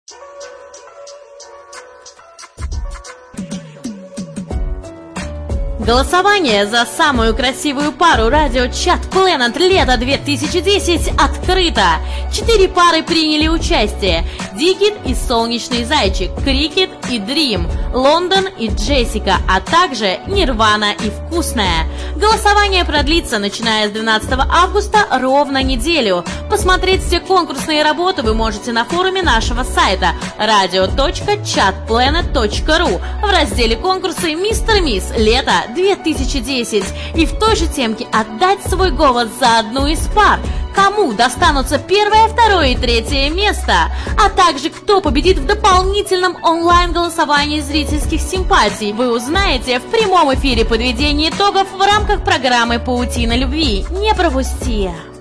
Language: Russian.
Голосование за самую красивую пару радио Chat Planet лето 2010 открыто. 4 пары приняли участие: Дикит и Солнечный Зайчик, Крикет и Дрим, Лондон и Джессика, а также Нирвана и Вкусная. Голосование продлится, начиная с 12 августа, ровно неделю. Посмотреть все конкурсные работы вы можете на форуме нашего сайта radio.chatplanet.ru в разделе конкурсы «Мистер Мисс Лето 2010» и в той же темке отдать свой голос за одну из пар. Кому достанутся первое, второе и третье место, а также кто победит в дополнительном онлайн-голосовании зрительских симпатий, вы узнаете в прямом эфире подведения итогов в рамках программы «Паутина любви». Не пропусти!